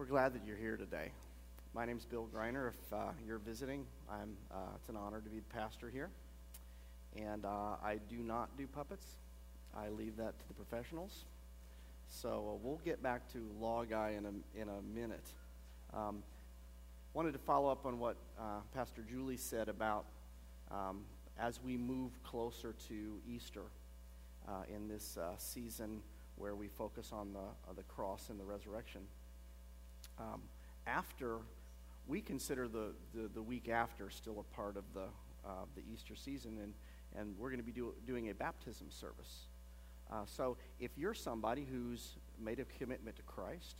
We're glad that you're here today. My name's Bill Greiner. If you're visiting, it's an honor to be the pastor here. And I do not do puppets. I leave that to the professionals. So we'll get back to Law Guy in a minute. Wanted to follow up on what Pastor Julie said about as we move closer to Easter in this season where we focus on the cross and the resurrection. After we consider the week after still a part of the Easter season, and we're going to be doing a baptism service. So if you're somebody who's made a commitment to Christ,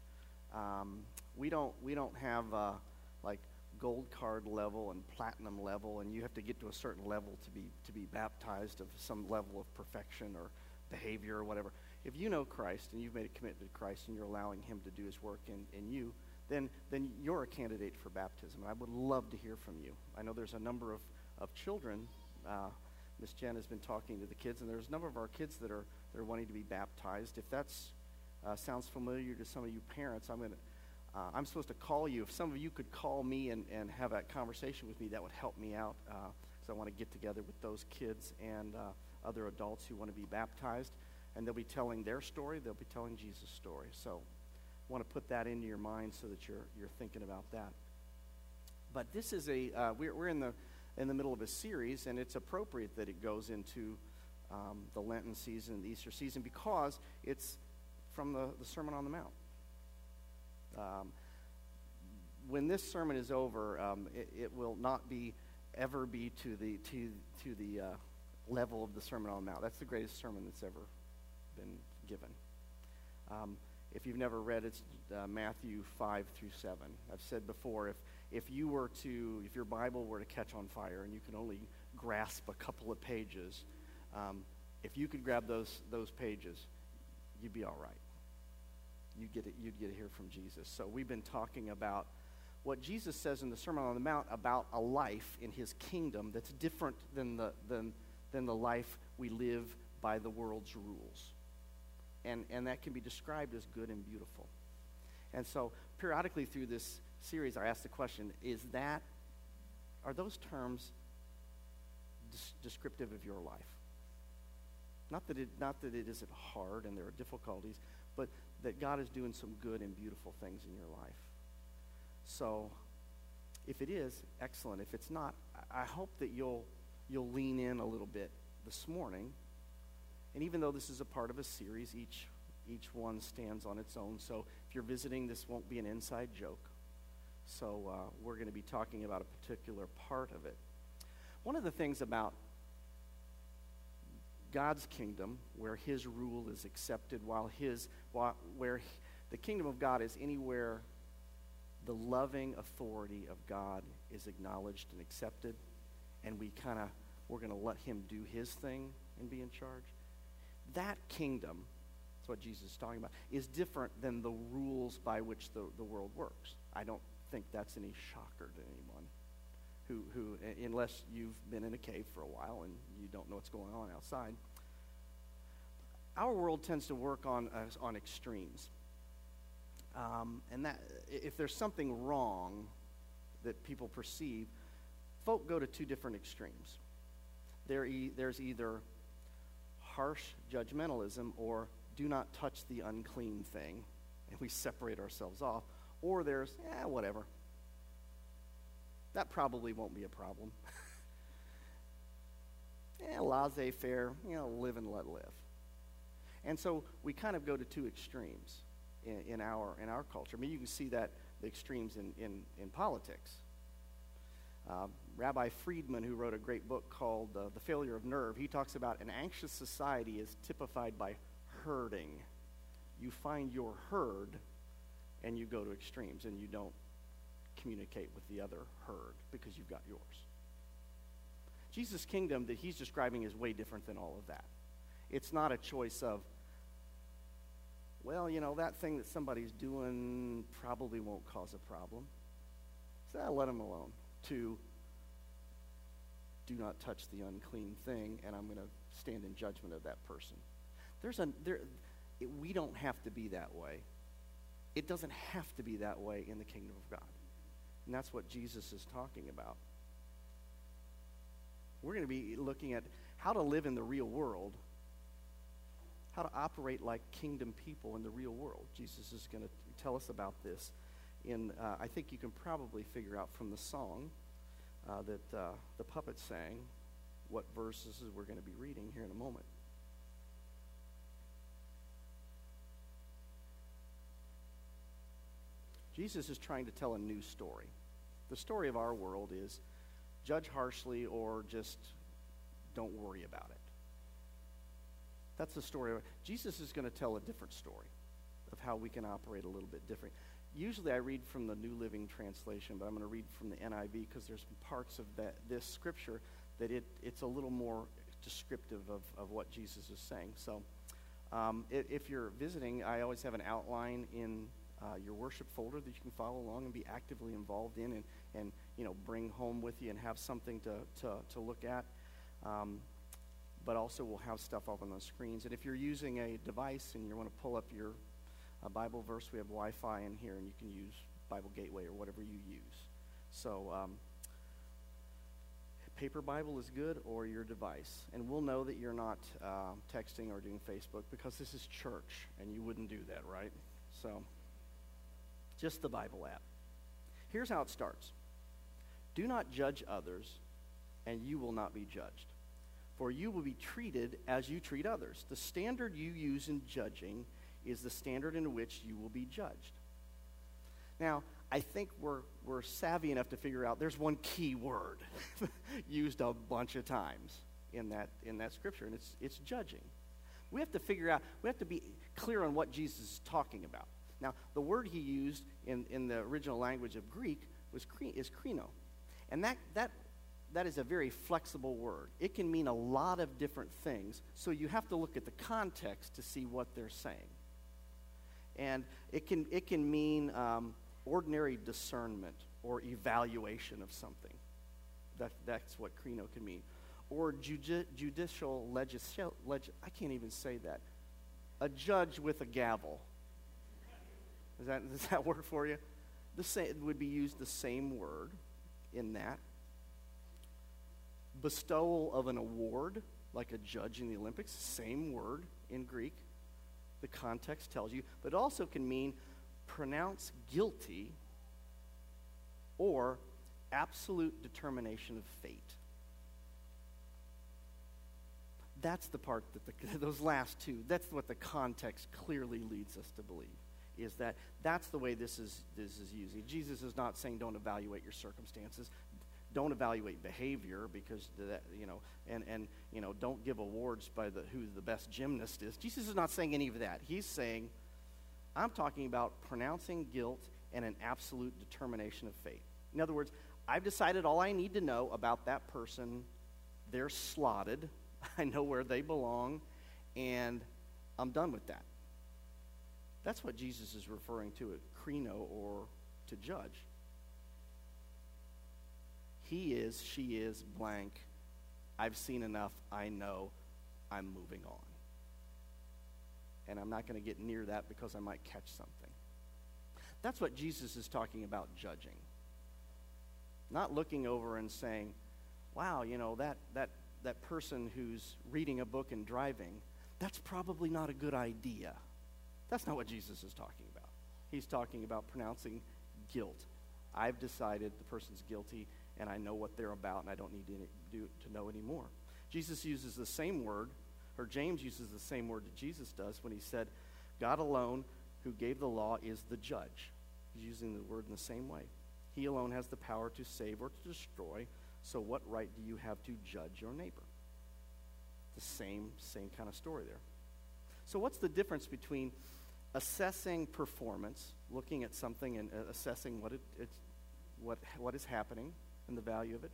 we don't have like gold card level and platinum level, and you have to get to a certain level to be baptized of some level of perfection or behavior or whatever. If you know Christ and you've made a commitment to Christ and you're allowing Him to do His work in you, then you're a candidate for baptism. And I would love to hear from you. I know there's a number of children. Miss Jen has been talking to the kids, and there's a number of our kids that are wanting to be baptized. If that sounds familiar to some of you parents, I'm supposed to call you. If some of you could call me and have that conversation with me, that would help me out, because I want to get together with those kids and other adults who want to be baptized. And they'll be telling their story. They'll be telling Jesus' story. So I want to put that into your mind so that you're thinking about that. But this is we're in the middle of a series, and it's appropriate that it goes into the Lenten season, the Easter season, because it's from the Sermon on the Mount. When this sermon is over, it will not ever be to the level of the Sermon on the Mount. That's the greatest sermon that's ever been given. If you've never read it, it's Matthew 5 through 7. I've said before, if your Bible were to catch on fire and you can only grasp a couple of pages, if you could grab those pages, you'd be all right. You'd get to hear from Jesus. So we've been talking about what Jesus says in the Sermon on the Mount about a life in His kingdom that's different than the life we live by the world's rules. And that can be described as good and beautiful. And so periodically through this series, I ask the question, are those terms descriptive of your life? Not that it isn't hard and there are difficulties, but that God is doing some good and beautiful things in your life. So if it is, excellent. If it's not, I hope that you'll lean in a little bit this morning. And even though this is a part of a series, each one stands on its own. So if you're visiting, this won't be an inside joke. So we're going to be talking about a particular part of it. One of the things about God's kingdom, where His rule is accepted, where the kingdom of God is anywhere the loving authority of God is acknowledged and accepted, and we're going to let Him do His thing and be in charge. That kingdom, that's what Jesus is talking about, is different than the rules by which the world works. I don't think that's any shocker to anyone who, unless you've been in a cave for a while and you don't know what's going on outside. Our world tends to work on extremes. And that if there's something wrong that people perceive, folk go to two different extremes. There's either harsh judgmentalism or do not touch the unclean thing, and we separate ourselves off, or there's whatever, that probably won't be a problem. Laissez-faire, live and let live. And so we kind of go to two extremes in our culture. I mean, you can see that the extremes in politics. Rabbi Friedman, who wrote a great book called The Failure of Nerve, he talks about an anxious society is typified by herding. You find your herd, and you go to extremes, and you don't communicate with the other herd because you've got yours. Jesus' kingdom that He's describing is way different than all of that. It's not a choice of, that thing that somebody's doing probably won't cause a problem, so let them alone. To do not touch the unclean thing, and I'm going to stand in judgment of that person. We don't have to be that way. it doesn't have to be that way in the kingdom of God. And that's what Jesus is talking about. We're going to be looking at how to live in the real world, how to operate like kingdom people in the real world. Jesus is going to tell us about this. I think you can probably figure out from the song that the puppet sang what verses we're going to be reading here in a moment. Jesus is trying to tell a new story. The story of our world is judge harshly or just don't worry about it. That's the story. Jesus is going to tell a different story of how we can operate a little bit different. Usually I read from the New Living Translation, but I'm going to read from the NIV because there's parts of this scripture that it's a little more descriptive of what Jesus is saying. So if you're visiting, I always have an outline in your worship folder that you can follow along and be actively involved in and bring home with you and have something to look at. But also we'll have stuff up on the screens. And if you're using a device and you want to pull up your Bible verse, we have Wi-Fi in here, and you can use Bible Gateway or whatever you use. So paper Bible is good, or your device. And we'll know that you're not texting or doing Facebook because this is church, and you wouldn't do that, right? So just the Bible app. Here's how it starts. Do not judge others, and you will not be judged. For you will be treated as you treat others. The standard you use in judging is the standard in which you will be judged. Now, I think we're savvy enough to figure out there's one key word used a bunch of times in that scripture, and it's judging. We have to figure out, we have to be clear on what Jesus is talking about. Now, the word he used in the original language of Greek is krino. And that is a very flexible word. It can mean a lot of different things, so you have to look at the context to see what they're saying. And it can mean ordinary discernment or evaluation of something. That's what krino can mean. Or judicial I can't even say that. A judge with a gavel. Does that work for you? It would be used the same word in that. Bestowal of an award, like a judge in the Olympics, same word in Greek. The context tells you, but it also can mean pronounce guilty or absolute determination of fate. That's the part that those last two, that's what the context clearly leads us to believe, is that's the way this is used. Jesus is not saying don't evaluate your circumstances. Don't evaluate behavior because don't give awards by who the best gymnast is. Jesus is not saying any of that. He's saying, I'm talking about pronouncing guilt and an absolute determination of fate. In other words, I've decided all I need to know about that person. They're slotted. I know where they belong, and I'm done with that. That's what Jesus is referring to at krino, or to judge. He is, she is, blank. I've seen enough. I know. I'm moving on. And I'm not going to get near that because I might catch something. That's what Jesus is talking about judging. Not looking over and saying, wow, that person who's reading a book and driving, that's probably not a good idea. That's not what Jesus is talking about. He's talking about pronouncing guilt. I've decided the person's guilty, and I know what they're about, and I don't need to know anymore. Jesus uses the same word, or James uses the same word that Jesus does when he said, God alone who gave the law is the judge. He's using the word in the same way. He alone has the power to save or to destroy, so what right do you have to judge your neighbor? The same kind of story there. So what's the difference between assessing performance, looking at something and assessing what is happening and the value of it,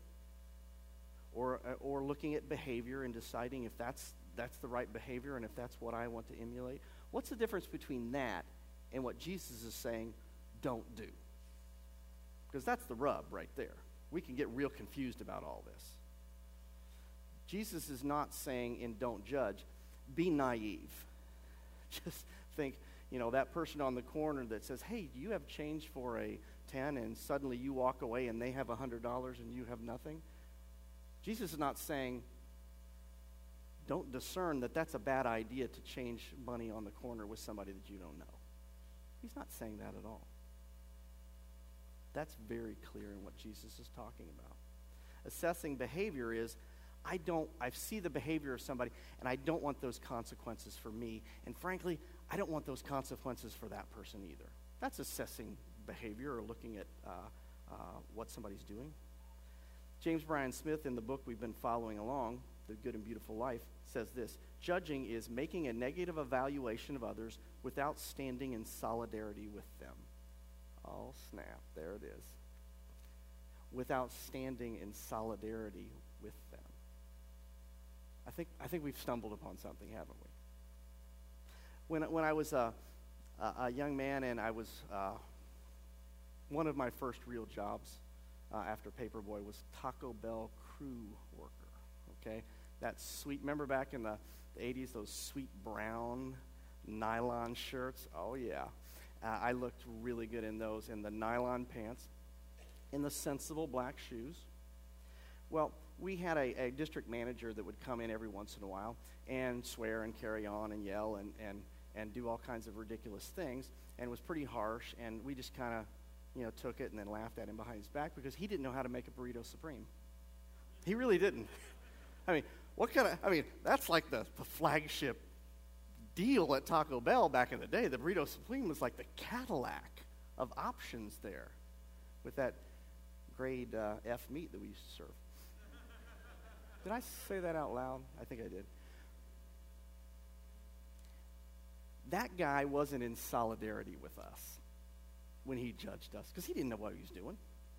or looking at behavior and deciding if that's the right behavior and if that's what I want to emulate? What's the difference between that and what Jesus is saying don't do? Because that's the rub right there. We can get real confused about all this. Jesus is not saying in don't judge, be naive. Just think, that person on the corner that says, hey, do you have change for a 10? And suddenly you walk away and they have $100 and you have nothing. Jesus is not saying, don't discern that that's a bad idea to change money on the corner with somebody that you don't know. He's not saying that at all. That's very clear in what Jesus is talking about. Assessing behavior is, I see the behavior of somebody, and I don't want those consequences for me. And frankly, I don't want those consequences for that person either. That's assessing behavior or looking at what somebody's doing. James Bryan Smith, in the book we've been following along, The Good and Beautiful Life, says this: judging is making a negative evaluation of others without standing in solidarity with them. Oh, snap. There it is. Without standing in solidarity with them. I think we've stumbled upon something, haven't we? When I was a young man, and I was one of my first real jobs after Paperboy was Taco Bell crew worker. Okay, that sweet. Remember back in the 80s, those sweet brown nylon shirts? Oh yeah, I looked really good in those, in the nylon pants, in the sensible black shoes. Well, we had a district manager that would come in every once in a while and swear and carry on and yell and do all kinds of ridiculous things, and was pretty harsh, and we just kind of, took it and then laughed at him behind his back because he didn't know how to make a burrito supreme. He really didn't. That's like the flagship deal at Taco Bell back in the day. The burrito supreme was like the Cadillac of options there with that grade F meat that we used to serve. Did I say that out loud? I think I did. That guy wasn't in solidarity with us when he judged us because he didn't know what he was doing.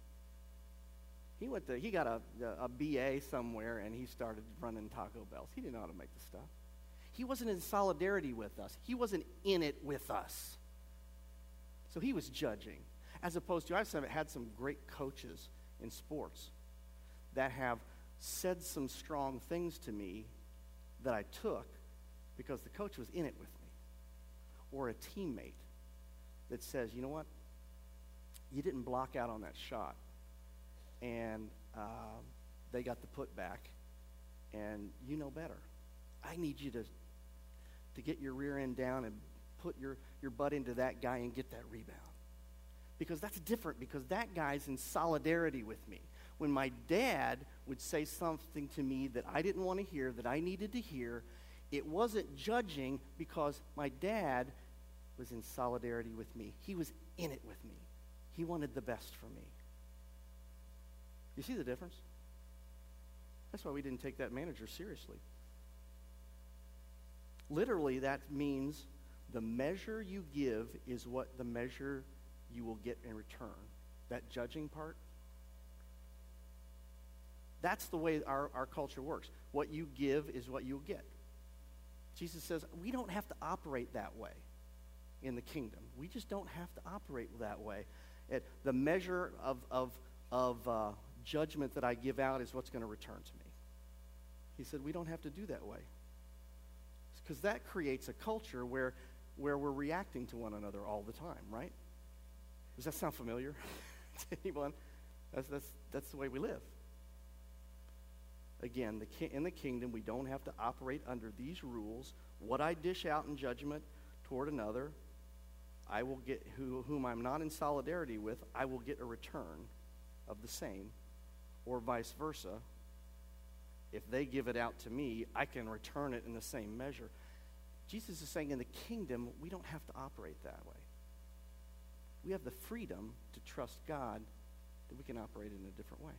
He got a BA somewhere and he started running Taco Bells. He didn't know how to make the stuff. He wasn't in solidarity with us. He wasn't in it with us. So he was judging. As opposed to, I've had some great coaches in sports that have said some strong things to me that I took because the coach was in it with me. Or a teammate that says, you know what? You didn't block out on that shot. And they got the putback. And you know better. I need you to get your rear end down and put your butt into that guy and get that rebound. Because that's different, because that guy's in solidarity with me. When my dad would say something to me that I didn't want to hear, that I needed to hear, it wasn't judging because my dad was in solidarity with me. He was in it with me. He wanted the best for me. You see the difference? That's why we didn't take that manager seriously. Literally, that means the measure you give is what the measure you will get in return. That judging part, that's the way our culture works. What you give is what you'll get. Jesus says we don't have to operate that way in the kingdom. We just don't have to operate that way. The measure of judgment that I give out is what's going to return to me. He said we don't have to do that way. Because that creates a culture where we're reacting to one another all the time, right? Does that sound familiar to anyone? That's the way we live. Again, in the kingdom, we don't have to operate under these rules. What I dish out in judgment toward another, I will get, whom I'm not in solidarity with, I will get a return of the same, or vice versa. If they give it out to me, I can return it in the same measure. Jesus is saying in the kingdom, we don't have to operate that way. We have the freedom to trust God that we can operate in a different way.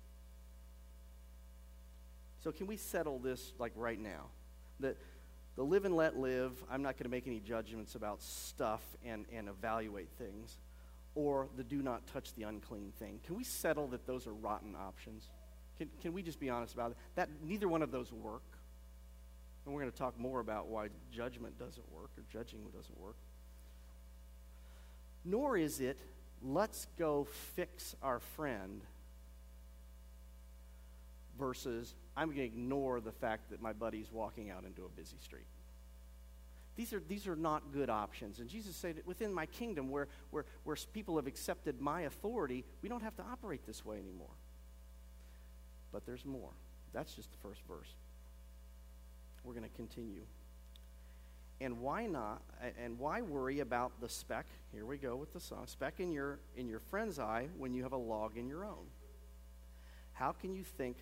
So can we settle this like right now? The live and let live, I'm not going to make any judgments about stuff and evaluate things. Or the do not touch the unclean thing. Can we settle that those are rotten options? Can we just be honest about it? That neither one of those work. And we're going to talk more about why judgment doesn't work or judging doesn't work. Nor is it, let's go fix our friend versus I'm going to ignore the fact that my buddy's walking out into a busy street. These are not good options. And Jesus said, within my kingdom, where people have accepted my authority, we don't have to operate this way anymore. But there's more. That's just the first verse. We're going to continue. And why not? And why worry about the speck? Here we go with the song. Speck in your friend's eye when you have a log in your own. How can you think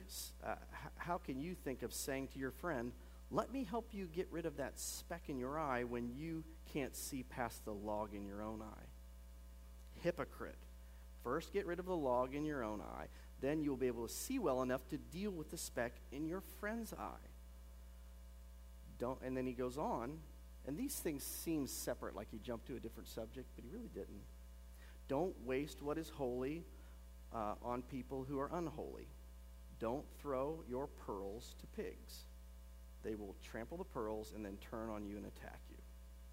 of saying to your friend, "Let me help you get rid of that speck in your eye," when you can't see past the log in your own eye? Hypocrite. First get rid of the log in your own eye. Then you'll be able to see well enough to deal with the speck in your friend's eye. And then he goes on, and these things seem separate, like he jumped to a different subject, but he really didn't. Don't waste what is holy on people who are unholy. Don't throw your pearls to pigs. They will trample the pearls and then turn on you and attack you.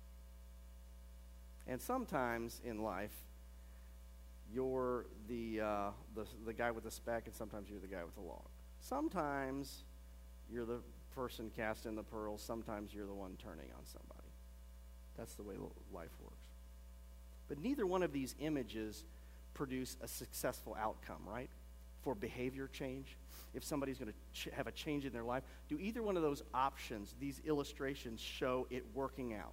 And sometimes in life, you're the guy with the speck, and sometimes you're the guy with the log. Sometimes you're the person casting the pearls. Sometimes you're the one turning on somebody. That's the way life works. But neither one of these images produce a successful outcome, right? For behavior change. If somebody's going to have a change in their life, do either one of those options, these illustrations, show it working out?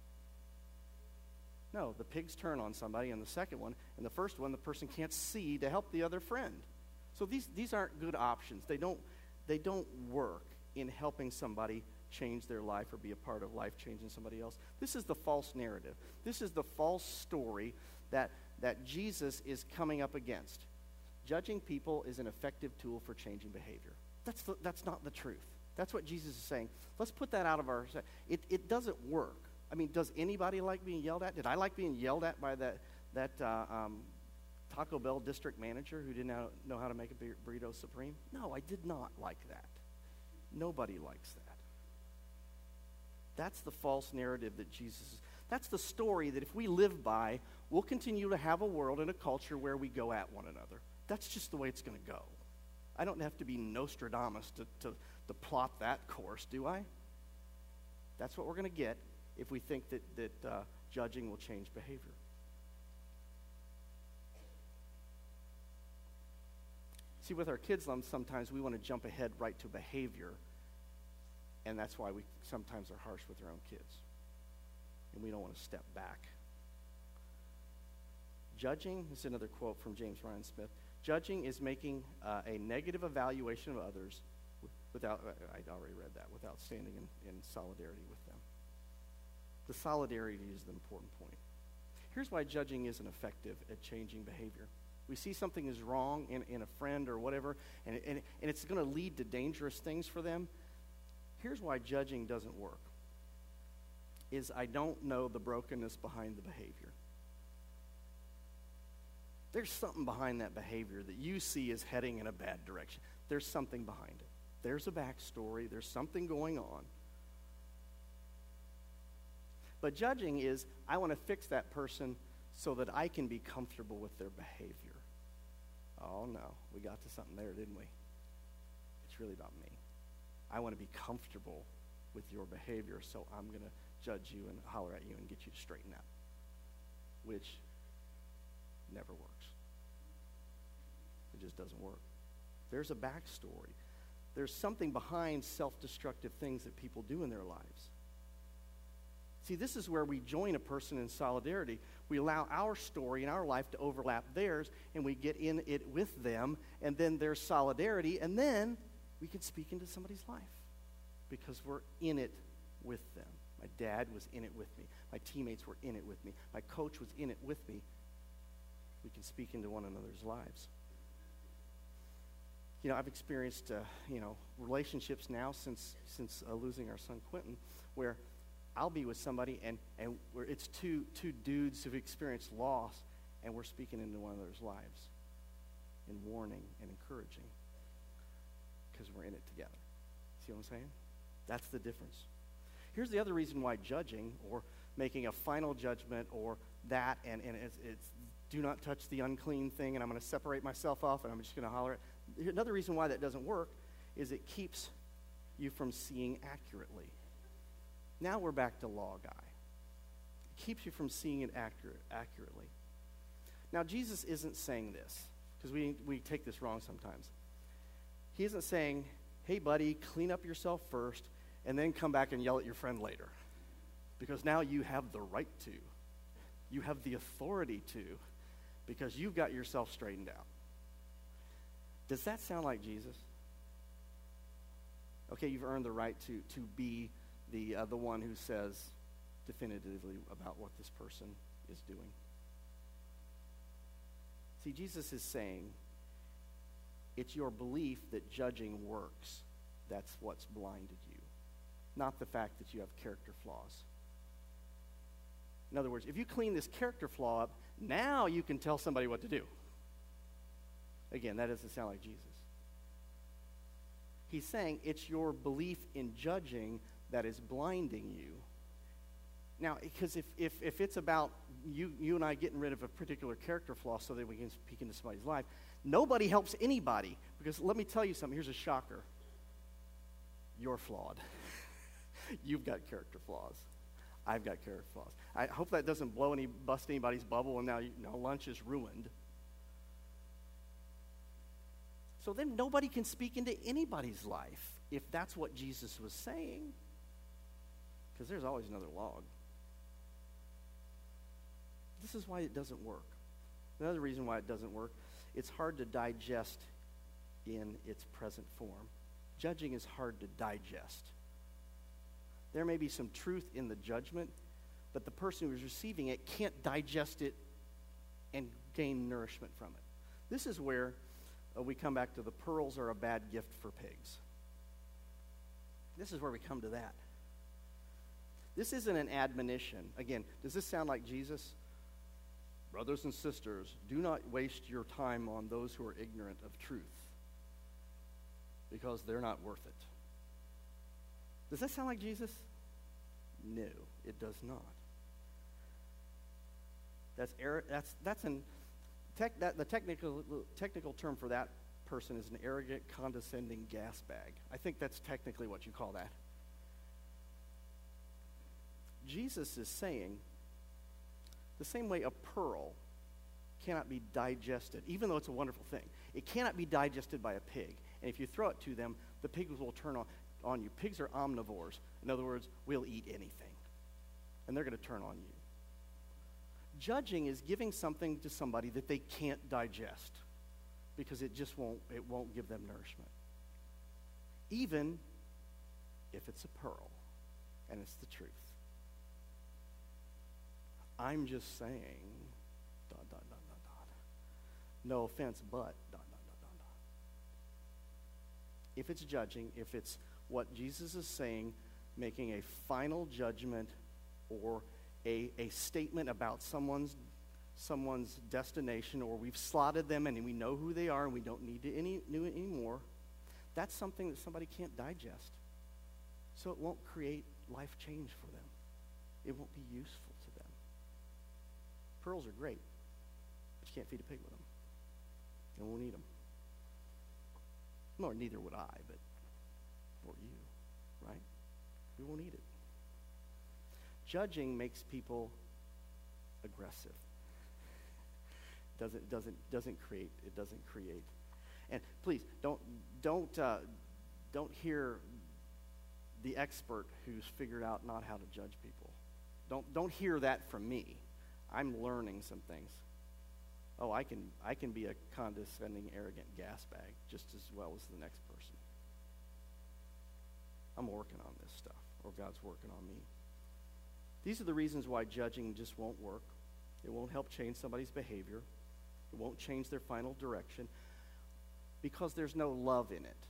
No, the pigs turn on somebody in the second one, and the first one, the person can't see to help the other friend. So these aren't good options. They don't work in helping somebody change their life or be a part of life changing somebody else. This is the false narrative. This is the false story that Jesus is coming up against. Judging people is an effective tool for changing behavior. That's not the truth. That's what Jesus is saying. Let's put that out of our... It doesn't work. I mean, does anybody like being yelled at? Did I like being yelled at by that Taco Bell district manager who didn't know how to make a burrito supreme? No, I did not like that. Nobody likes that. That's the false narrative that that's the story that if we live by, we'll continue to have a world and a culture where we go at one another. That's just the way it's going to go. I don't have to be Nostradamus to plot that course, do I? That's what we're going to get if we think that judging will change behavior. See, with our kids, sometimes we want to jump ahead right to behavior, and that's why we sometimes are harsh with our own kids. And we don't want to step back. Judging, this is another quote from James Ryan Smith, judging is making a negative evaluation of others without, I'd already read that, without standing in solidarity with them. The solidarity is the important point. Here's why judging isn't effective at changing behavior. We see something is wrong in a friend or whatever, and it's going to lead to dangerous things for them. Here's why judging doesn't work. Is I don't know the brokenness behind the behavior. There's something behind that behavior that you see is heading in a bad direction. There's something behind it. There's a backstory. There's something going on. But judging is, I want to fix that person so that I can be comfortable with their behavior. Oh no, we got to something there, didn't we? It's really about me. I want to be comfortable with your behavior, so I'm going to judge you and holler at you and get you to straighten out, which never works. It just doesn't work. There's a backstory. There's something behind self-destructive things that people do in their lives. See, this is where we join a person in solidarity. We allow our story and our life to overlap theirs, and we get in it with them, and then there's solidarity, and then we can speak into somebody's life because we're in it with them. My dad was in it with me. My teammates were in it with me. My coach was in it with me. We can speak into one another's lives. You know, I've experienced, relationships now since losing our son Quentin, where I'll be with somebody and where it's two dudes who've experienced loss, and we're speaking into one another's lives and warning and encouraging because we're in it together. See what I'm saying? That's the difference. Here's the other reason why judging or making a final judgment or that, and it's do not touch the unclean thing, and I'm going to separate myself off, and I'm just going to holler it. Another reason why that doesn't work is it keeps you from seeing accurately. Now we're back to law guy. It keeps you from seeing it accurately. Now, Jesus isn't saying this, because we take this wrong sometimes. He isn't saying, hey, buddy, clean up yourself first, and then come back and yell at your friend later. Because now you have the right to. You have the authority to, because you've got yourself straightened out. Does that sound like Jesus? Okay, you've earned the right to be the one who says definitively about what this person is doing. See, Jesus is saying it's your belief that judging works that's what's blinded you, not the fact that you have character flaws. In other words, if you clean this character flaw up, now you can tell somebody what to do. Again, that doesn't sound like Jesus. He's saying it's your belief in judging that is blinding you. Now, because if it's about you and I getting rid of a particular character flaw so that we can peek into somebody's life, nobody helps anybody. Because let me tell you something. Here's a shocker. You're flawed. You've got character flaws. I've got character flaws. I hope that doesn't bust anybody's bubble and now lunch is ruined. So then nobody can speak into anybody's life if that's what Jesus was saying. Because there's always another log. This is why it doesn't work. Another reason why it doesn't work, it's hard to digest in its present form. Judging is hard to digest. There may be some truth in the judgment, but the person who is receiving it can't digest it and gain nourishment from it. This is where we come back to the pearls are a bad gift for pigs. This is where we come to that. This isn't an admonition. Again, does this sound like Jesus? Brothers and sisters, do not waste your time on those who are ignorant of truth, because they're not worth it. Does that sound like Jesus? No, it does not. The technical term for that person is an arrogant, condescending gas bag. I think that's technically what you call that. Jesus is saying the same way a pearl cannot be digested, even though it's a wonderful thing. It cannot be digested by a pig. And if you throw it to them, the pigs will turn on you. Pigs are omnivores. In other words, we'll eat anything. And they're going to turn on you. Judging is giving something to somebody that they can't digest because it won't give them nourishment. Even if it's a pearl and it's the truth. I'm just saying, ... No offense, but ... If it's judging, if it's what Jesus is saying, making a final judgment or a statement about someone's destination, or we've slotted them and we know who they are and we don't need to know it anymore, that's something that somebody can't digest. So it won't create life change for them. It won't be useful to them. Pearls are great, but you can't feed a pig with them. And we'll eat them. Nor neither would I, but or you, right? We won't eat it. Judging makes people aggressive. Doesn't create. And please don't hear the expert who's figured out not how to judge people. Don't hear that from me. I'm learning some things. Oh, I can be a condescending, arrogant gas bag just as well as the next person. I'm working on this stuff, or God's working on me. These are the reasons why judging just won't work. It won't help change somebody's behavior. It won't change their final direction because there's no love in it.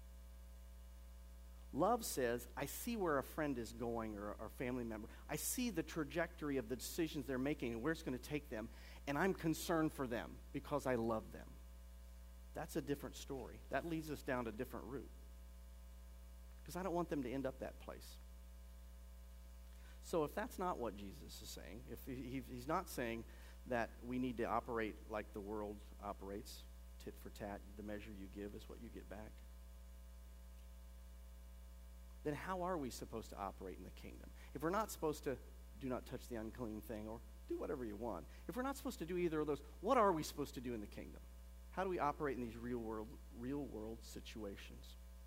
Love says, I see where a friend is going or a family member. I see the trajectory of the decisions they're making and where it's going to take them, and I'm concerned for them because I love them. That's a different story. That leads us down a different route because I don't want them to end up that place. So if that's not what Jesus is saying, if he's not saying that we need to operate like the world operates, tit for tat, the measure you give is what you get back. then how are we supposed to operate in the kingdom? If we're not supposed to do not touch the unclean thing or do whatever you want, if we're not supposed to do either of those, what are we supposed to do in the kingdom? How do we operate in these real world situations?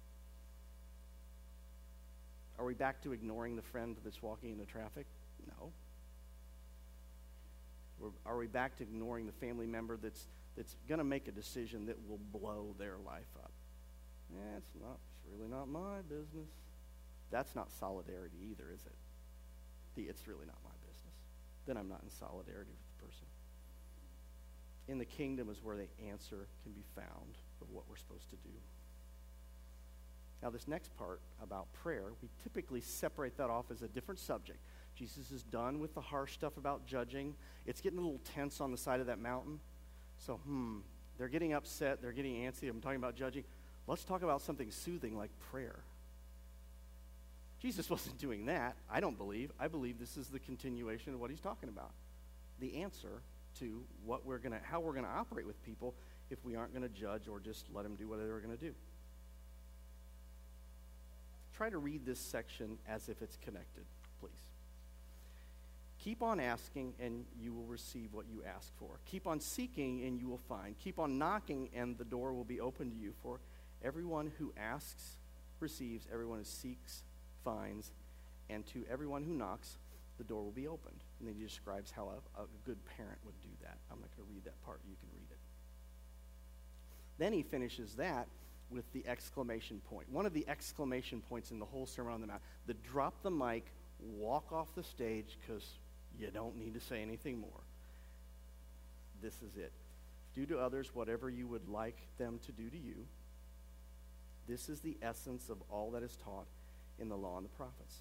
Are we back to ignoring the friend that's walking into traffic? No. Are we back to ignoring the family member that's going to make a decision that will blow their life up? It's really not my business. That's not solidarity either, is it? It's really not my business. Then I'm not in solidarity with the person. In the kingdom is where the answer can be found of what we're supposed to do. Now, this next part about prayer, we typically separate that off as a different subject. Jesus is done with the harsh stuff about judging. It's getting a little tense on the side of that mountain. So, they're getting upset. They're getting antsy. I'm talking about judging. Let's talk about something soothing like prayer. Jesus wasn't doing that, I don't believe. I believe this is the continuation of what he's talking about. The answer to how we're going to operate with people if we aren't going to judge or just let them do what they're going to do. Try to read this section as if it's connected, please. Keep on asking, and you will receive what you ask for. Keep on seeking, and you will find. Keep on knocking, and the door will be open to you. For everyone who asks receives, everyone who seeks finds, and to everyone who knocks, the door will be opened. And then he describes how a good parent would do that. I'm not going to read that part. You can read it. Then he finishes that with the exclamation point. One of the exclamation points in the whole Sermon on the Mount. The drop the mic, walk off the stage, because you don't need to say anything more. This is it. Do to others whatever you would like them to do to you. This is the essence of all that is taught in the law and the prophets.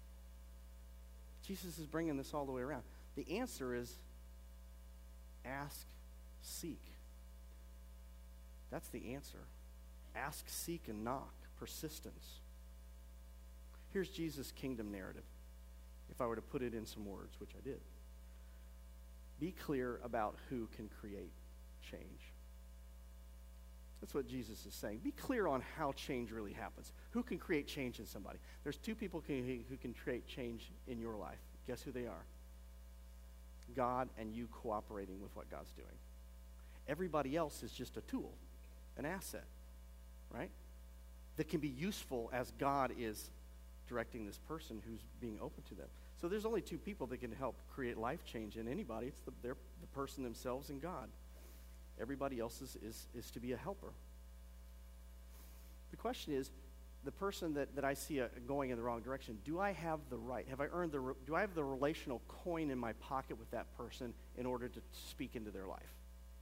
Jesus is bringing this all the way around. The answer is ask, seek. That's the answer. Ask, seek, and knock. Persistence. Here's Jesus' kingdom narrative, if I were to put it in some words, which I did. Be clear about who can create change. That's what Jesus is saying. Be clear on how change really happens. Who can create change in somebody? There's two people who can create change in your life. Guess who they are? God and you cooperating with what God's doing. Everybody else is just a tool, an asset, right? That can be useful as God is directing this person who's being open to them. So there's only two people that can help create life change in anybody. It's the person themselves and God. Everybody else is to be a helper. The question is, the person that I see going in the wrong direction, do I have the right? Do I have the relational coin in my pocket with that person in order to speak into their life?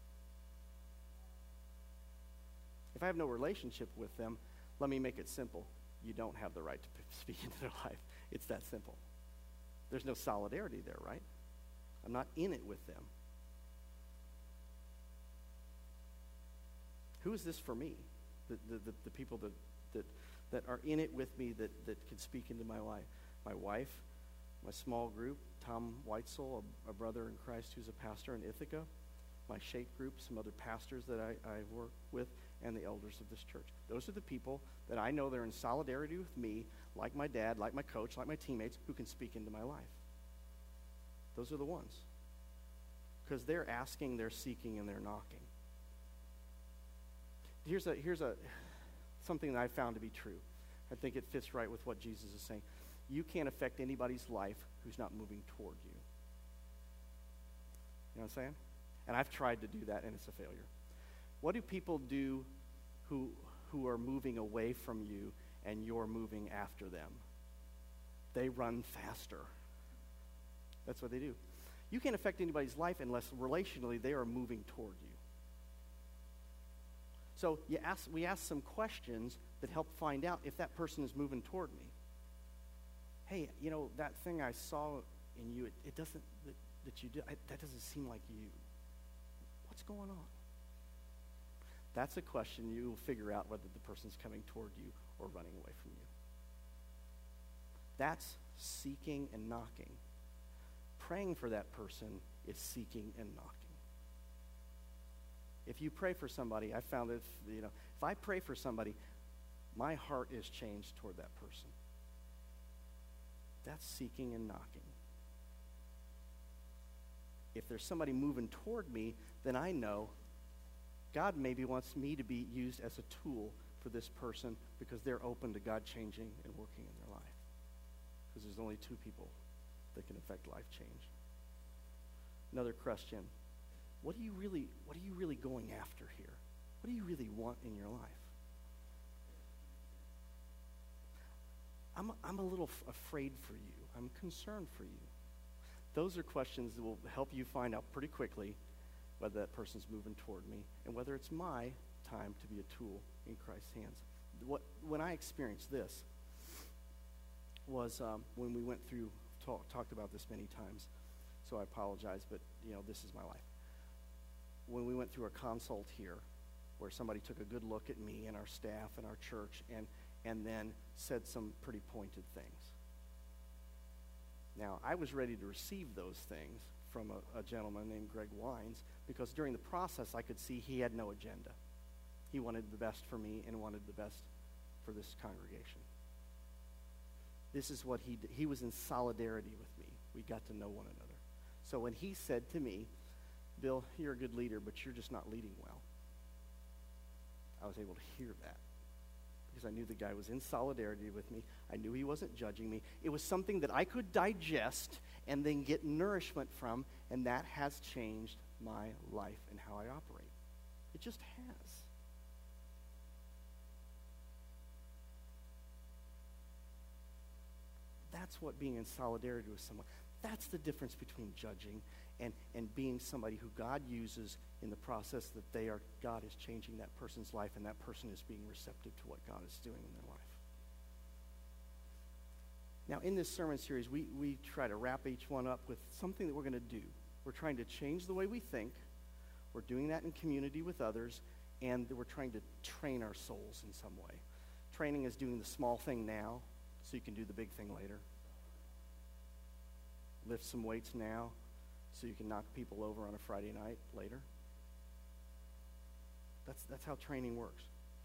If I have no relationship with them, let me make it simple. You don't have the right to speak into their life. It's that simple. There's no solidarity there, right? I'm not in it with them. Who is this for me? The people that are in it with me that can speak into my life. My wife, my small group, Tom Weitzel, a brother in Christ who's a pastor in Ithaca, my Shake group, some other pastors that I work with, and the elders of this church. Those are the people that I know they're in solidarity with me, like my dad, like my coach, like my teammates, who can speak into my life. Those are the ones. Because they're asking, they're seeking, and they're knocking. Here's something that I found to be true. I think it fits right with what Jesus is saying. You can't affect anybody's life who's not moving toward you. You know what I'm saying? And I've tried to do that, and it's a failure. What do people do who are moving away from you and you're moving after them? They run faster. That's what they do. You can't affect anybody's life unless relationally they are moving toward you. So we ask some questions that help find out if that person is moving toward me. Hey, that thing I saw in you, it doesn't, that you did, that doesn't seem like you. What's going on? That's a question you will figure out whether the person's coming toward you or running away from you. That's seeking and knocking. Praying for that person is seeking and knocking. If you pray for somebody, I found that if I pray for somebody, my heart is changed toward that person. That's seeking and knocking. If there's somebody moving toward me, then I know God maybe wants me to be used as a tool for this person because they're open to God changing and working in their life. Because there's only two people that can affect life change. Another question, what are you really going after here? What do you really want in your life? I'm a little afraid for you. I'm concerned for you. Those are questions that will help you find out pretty quickly whether that person's moving toward me and whether it's my time to be a tool in Christ's hands. When I experienced this was when we went through, talked about this many times, so I apologize, but this is my life. When we went through a consult here where somebody took a good look at me and our staff and our church and then said some pretty pointed things. Now, I was ready to receive those things from a gentleman named Greg Wines because during the process I could see he had no agenda. He wanted the best for me and wanted the best for this congregation. This is what he did. He was in solidarity with me. We got to know one another. So when he said to me, Bill, you're a good leader, but you're just not leading well, I was able to hear that. Because I knew the guy was in solidarity with me. I knew he wasn't judging me. It was something that I could digest and then get nourishment from, and that has changed my life and how I operate. It just has. That's what being in solidarity with someone, that's the difference between judging and being somebody who God uses in the process that God is changing that person's life and that person is being receptive to what God is doing in their life. Now, in this sermon series, we try to wrap each one up with something that we're going to do. We're trying to change the way we think. We're doing that in community with others, and we're trying to train our souls in some way. Training is doing the small thing now so you can do the big thing later. Lift some weights now so you can knock people over on a Friday night later. That's how training works.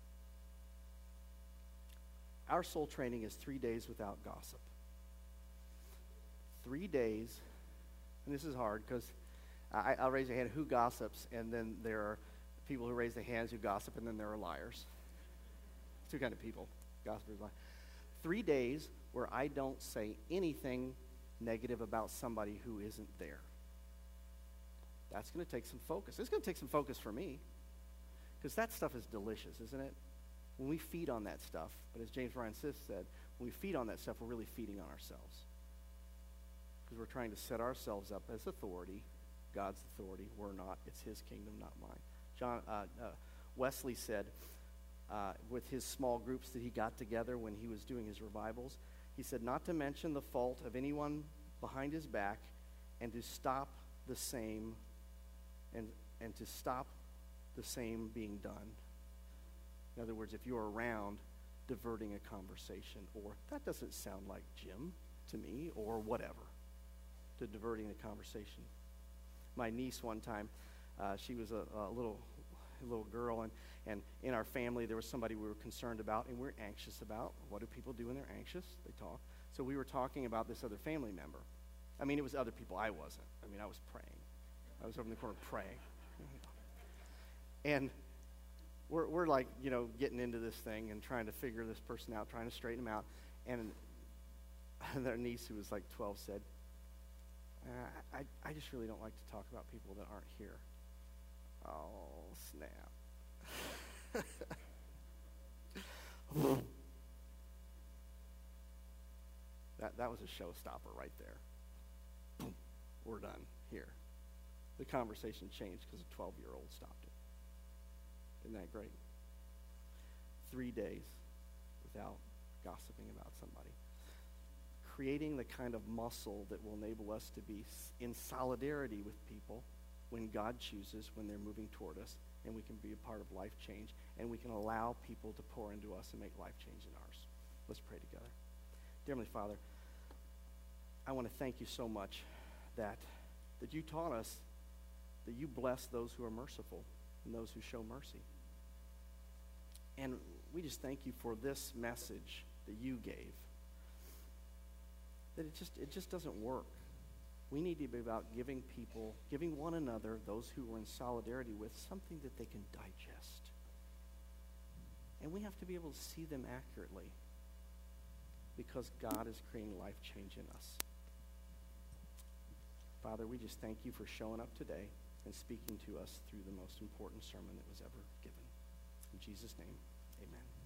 Our soul training is 3 days without gossip. 3 days, and this is hard because I'll raise a hand who gossips, and then there are people who raise their hands who gossip, and then there are liars. Two kind of people, gossipers, liars. 3 days where I don't say anything negative about somebody who isn't there. That's going to take some focus. It's going to take some focus for me because that stuff is delicious, isn't it? When we feed on that stuff, but as James Ryan Smith said, when we feed on that stuff, we're really feeding on ourselves because we're trying to set ourselves up as authority, God's authority. We're not. It's his kingdom, not mine. Wesley said with his small groups that he got together when he was doing his revivals, he said, not to mention the fault of anyone behind his back and to stop the same and to stop the same being done. In other words, if you're around diverting a conversation, or that doesn't sound like Jim to me, or whatever, to diverting the conversation. My niece one time, she was a little girl, and in our family there was somebody we were concerned about and we're anxious about. What do people do when they're anxious? They talk. So we were talking about this other family member. I mean, it was other people. I wasn't. I mean, I was praying. I was over in the corner praying. And we're like, getting into this thing and trying to figure this person out, trying to straighten them out. And their niece, who was like 12, said, I just really don't like to talk about people that aren't here. Oh, snap. That was a showstopper right there. Boom, we're done here. The conversation changed because a 12-year-old stopped it. Isn't that great? 3 days without gossiping about somebody. Creating the kind of muscle that will enable us to be in solidarity with people when God chooses, when they're moving toward us, and we can be a part of life change, and we can allow people to pour into us and make life change in ours. Let's pray together. Dear Heavenly Father, I want to thank you so much that you taught us that you bless those who are merciful and those who show mercy. And we just thank you for this message that you gave. that it just doesn't work. We need to be about giving people, giving one another, those who we're in solidarity with, something that they can digest. And we have to be able to see them accurately because God is creating life change in us. Father, we just thank you for showing up today and speaking to us through the most important sermon that was ever given. In Jesus' name, amen.